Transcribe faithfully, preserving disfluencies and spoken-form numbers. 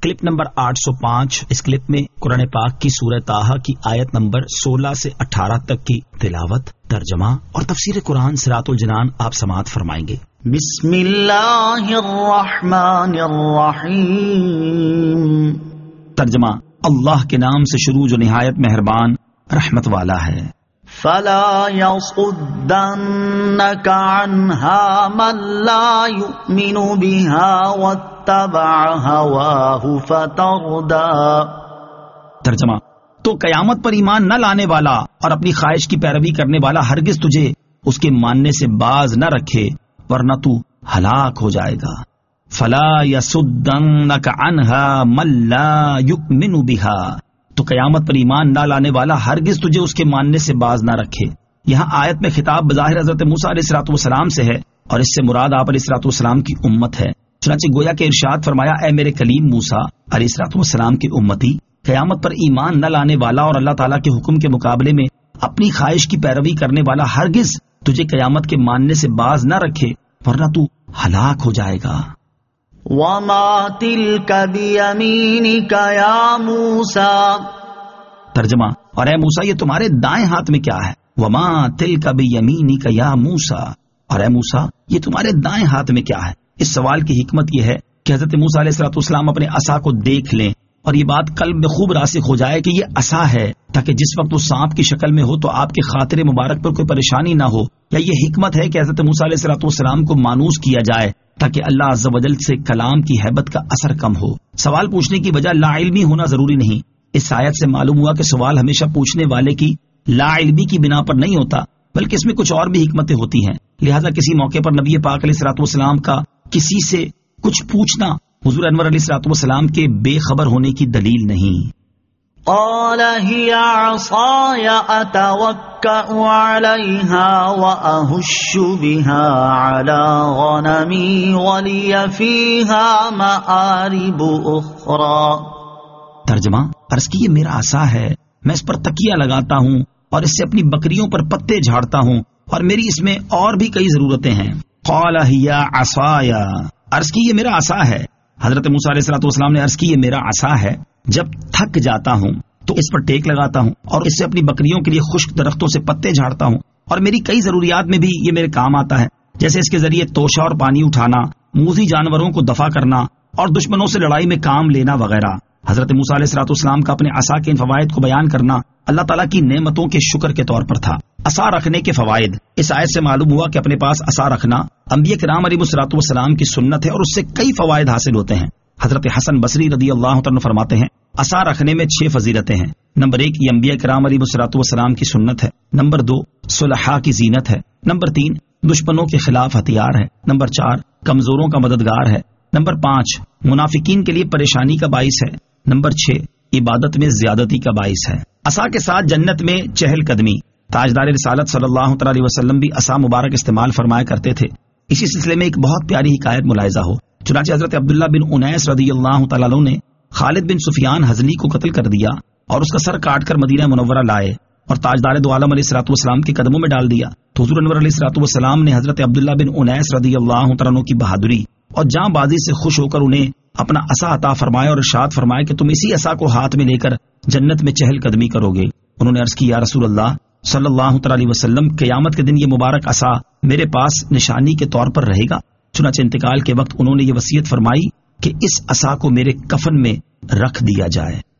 Clip number آٹھ سو پانچ. اس clip میں قرآن پاک کی سورہ طٰہٰ کی آیت نمبر سولہ سے اٹھارہ تک کی تلاوت، ترجمہ اور تفسیر قرآن صراط الجنان آپ سماعت فرمائیں گے. بسم اللہ الرحمن الرحیم. ترجمہ: اللہ کے نام سے شروع جو نہایت مہربان رحمت والا ہے. فلا يصدنك عنها من لا يؤمن بها واتبع هواه فتردى. ترجمہ: تو قیامت پر ایمان نہ لانے والا اور اپنی خواہش کی پیروی کرنے والا ہرگز تجھے اس کے ماننے سے باز نہ رکھے ورنہ تو ہلاک ہو جائے گا. فلا يصدنك عنها من لا يؤمن بها. تو قیامت پر ایمان نہ لانے والا ہرگز تجھے اس کے ماننے سے باز نہ رکھے. یہاں آیت میں خطاب بظاہر حضرت موسیٰ علیہ الصلوۃ والسلام سے ہے اور اس سے مراد آپ علیہ الصلوۃ والسلام کی امت ہے. چنانچہ گویا کہ ارشاد فرمایا، اے میرے کلیم موسیٰ علیہ الصلوۃ والسلام کی امتی، قیامت پر ایمان نہ لانے والا اور اللہ تعالیٰ کے حکم کے مقابلے میں اپنی خواہش کی پیروی کرنے والا ہرگز تجھے قیامت کے ماننے سے باز نہ رکھے ورنہ تو ہلاک ہو جائے گا. وما تلك بيمينك يا موسى. ترجمہ: اور اے موسیٰ یہ تمہارے دائیں ہاتھ میں کیا ہے؟ وما تلک بیمینک یا موسیٰ. اور اے موسیٰ یہ تمہارے دائیں ہاتھ میں کیا ہے؟ اس سوال کی حکمت یہ ہے کہ حضرت موسیٰ علیہ الصلوۃ والسلام اپنے عصا کو دیکھ لیں اور یہ بات قلب میں خوب راسخ ہو جائے کہ یہ عصا ہے، تاکہ جس وقت وہ سانپ کی شکل میں ہو تو آپ کے خاطر مبارک پر کوئی پریشانی نہ ہو. یا یہ حکمت ہے کہ حضرت موسیٰ علیہ الصلوۃ والسلام کو مانوس کیا جائے تاکہ اللہ عز و جل سے کلام کی ہیبت کا اثر کم ہو. سوال پوچھنے کی وجہ لا علمی ہونا ضروری نہیں. اس آیت سے معلوم ہوا کہ سوال ہمیشہ پوچھنے والے کی لا علمی کی بنا پر نہیں ہوتا، بلکہ اس میں کچھ اور بھی حکمتیں ہوتی ہیں. لہذا کسی موقع پر نبی پاک علیہ الصلوۃ والسلام کا کسی سے کچھ پوچھنا حضور انور علیہ الصلوۃ والسلام کے بے خبر ہونے کی دلیل نہیں. قال هي عصاي اتوكأ عليها واهش بها على غنمي ولي فيها مآرب اخرى. ترجمہ: عرض کی یہ میرا عصا ہے، میں اس پر تکیہ لگاتا ہوں اور اس سے اپنی بکریوں پر پتے جھاڑتا ہوں اور میری اس میں اور بھی کئی ضرورتیں ہیں. قال هي عصاي. عرض کی یہ میرا عصا ہے. حضرت موسیٰ علیہ الصلوۃ والسلام نے عرض کی یہ میرا عصا ہے، جب تھک جاتا ہوں تو اس پر ٹیک لگاتا ہوں اور اس سے اپنی بکریوں کے لیے خشک درختوں سے پتے جھاڑتا ہوں اور میری کئی ضروریات میں بھی یہ میرے کام آتا ہے، جیسے اس کے ذریعے توشہ اور پانی اٹھانا، موذی جانوروں کو دفع کرنا اور دشمنوں سے لڑائی میں کام لینا وغیرہ. حضرت موسیٰ علیہ الصلوۃ والسلام کا اپنے عصا کے ان فوائد کو بیان کرنا اللہ تعالیٰ کی نعمتوں کے شکر کے طور پر تھا. عصا رکھنے کے فوائد. اس آیت سے معلوم ہوا کہ اپنے پاس عصا رکھنا انبیاء کرام علیہ الصلوۃ والسلام کی سنت ہے اور اس سے کئی فوائد حاصل ہوتے ہیں. حضرت حسن بصری رضی اللہ عنہ فرماتے ہیں، عصا رکھنے میں چھ فضیلتیں ہیں. نمبر ایک، یہ انبیاء کرام علیہ الصلوۃ والسلام کی سنت ہے. نمبر دو، صلحاء کی زینت ہے. نمبر تین، دشمنوں کے خلاف ہتھیار ہے. نمبر چار، کمزوروں کا مددگار ہے. نمبر پانچ، منافقین کے لیے پریشانی کا باعث ہے. نمبر چھ، عبادت میں زیادتی کا باعث ہے. عصا کے ساتھ جنت میں چہل قدمی. تاجدار رسالت صلی اللہ تعالی علیہ وسلم بھی عصا مبارک استعمال فرمایا کرتے تھے. اسی سلسلے میں ایک بہت پیاری حکایت ملاحظہ ہو. چنانچہ حضرت عبداللہ بن انیس رضی اللہ تعالیٰ عنہ نے خالد بن سفیان ہزلی کو قتل کر دیا اور اس کا سر کاٹ کر مدینہ منورہ لائے اور تاجدار دو عالم علیہ الصلوۃ والسلام کے قدموں میں ڈال دیا. تو حضور انور علیہ الصلوۃ والسلام نے حضرت عبداللہ بن انیس رضی اللہ تعالیٰ عنہ کی بہادری اور جاں بازی سے خوش ہو کر انہیں اپنا عصا عطا فرمایا اور ارشاد فرمایا کہ تم اسی عصا کو ہاتھ میں لے کر جنت میں چہل قدمی کرو گے. انہوں نے عرض کی، یا رسول اللہ صلی اللہ تعالی علیہ وسلم، قیامت کے دن یہ مبارک عصا میرے پاس نشانی کے طور پر رہے گا. چنانچہ انتقال کے وقت انہوں نے یہ وصیت فرمائی کہ اس عصا کو میرے کفن میں رکھ دیا جائے.